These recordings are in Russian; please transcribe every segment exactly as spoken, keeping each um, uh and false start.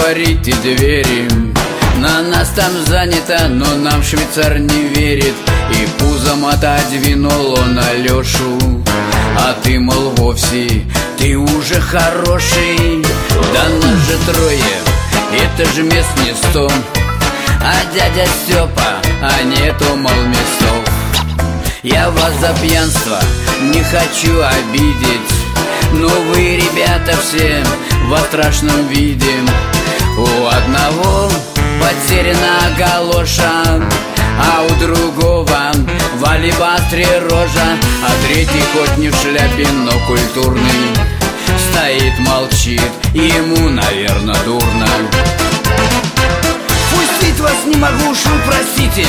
отворите двери. На нас там занято, но нам швейцар не верит. И пузом отодвинул он Алешу. А ты, мол, вовсе, ты уже хороший. Да нас же трое, это же мест не сто. А дядя Степа, а нету, мол, местов. Я вас за пьянство не хочу обидеть, но вы, ребята, все во страшном виде. У одного потеряна галоша, а у другого в алебастре рожа. А третий хоть не в шляпе, но культурный, стоит, молчит, ему, наверное, дурно. Пустить вас не могу, уж вы простите.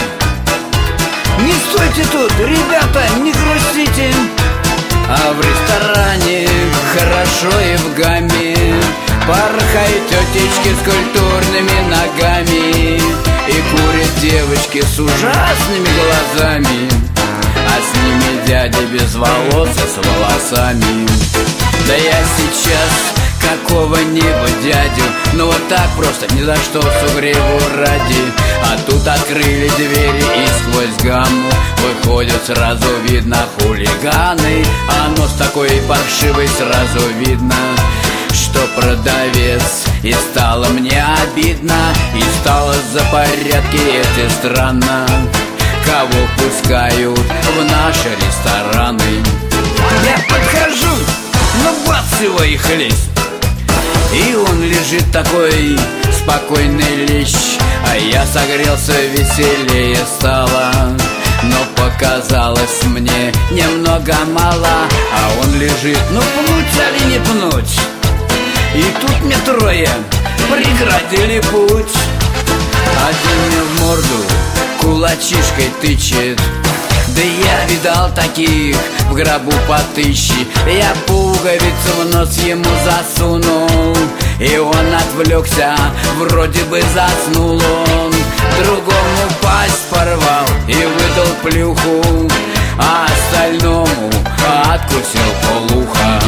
Не стойте тут, ребята, не грустите. А в ресторане хорошо и в гамме порхают тетечки с культурными ногами. И курят девочки с ужасными глазами, а с ними дяди без волос и с волосами. Да я сейчас какого-нибудь дядю, ну вот так просто, ни за что, сугреву ради. А тут открыли двери, и сквозь гамму выходят, сразу видно, хулиганы. А нос такой паршивый, сразу видно, что продавец. И стало мне обидно, и стало за порядки эти странно, кого пускают в наши рестораны. Я подхожу, ну бац его и хлесть. И он лежит такой спокойный лещ, а я согрелся, веселее стало. Но показалось мне немного мало, а он лежит, ну пнуть али не пнуть. И тут мне трое преградили путь. Один мне в морду кулачишкой тычет, да я видал таких в гробу по тысяче. Я пуговицу в нос ему засунул, и он отвлекся, вроде бы заснул он. Другому пасть порвал и выдал плюху, а остальному откусил полуха.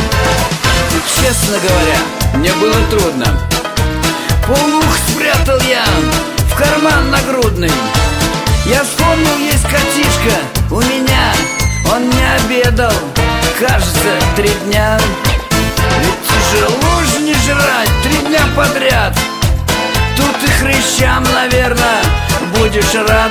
Честно говоря, мне было трудно. полух спрятал я в карман нагрудный. Я вспомнил, есть котишка у меня, он не обедал, кажется, три дня. Ведь тяжело же не жрать три дня подряд. Тут и хрыщам, наверное, будешь рад.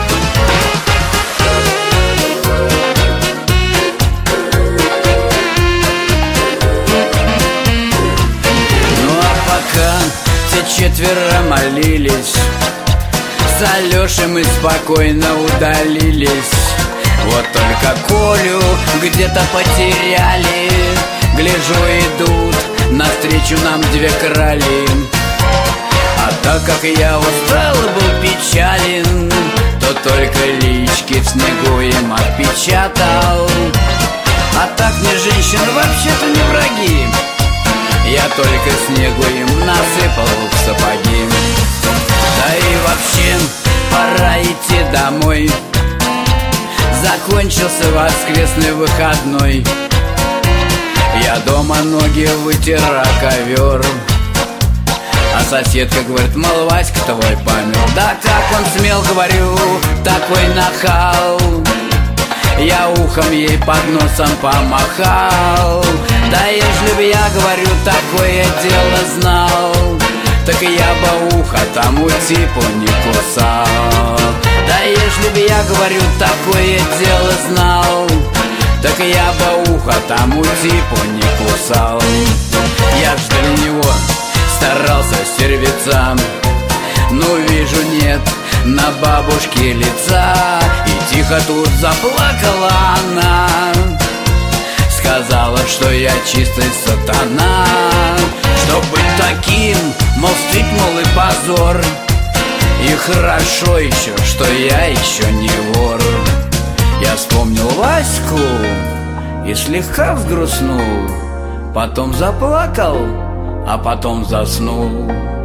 Все четверо молились, с Алешей мы спокойно удалились. Вот только Колю где-то потеряли. Гляжу, идут навстречу нам две крали. А так как я устал и был печален, то только лички в снегу им отпечатал. А так мне женщины вообще-то не враги, я только снегу им насыпал в сапоги. Да и вообще пора идти домой, закончился воскресный выходной. Я дома ноги вытер о ковер, а соседка говорит, мол, Васька твой помер. Да как он смел, говорю, такой нахал. Я ухом ей под носом помахал. Да ежели б я, говорю, такое дело знал, так я бы ухо тому типу не кусал. Да ежели б я, говорю, такое дело знал, так я бы ухо тому типу не кусал. Я ж для него старался стервиться, но вижу, нет на бабушке лица. И тихо тут заплакала она, сказала, что я чистый сатана. Чтоб быть таким, мол, стыд, мол, и позор. И хорошо еще, что я еще не вор. Я вспомнил Ваську и слегка взгрустнул, потом заплакал, а потом заснул.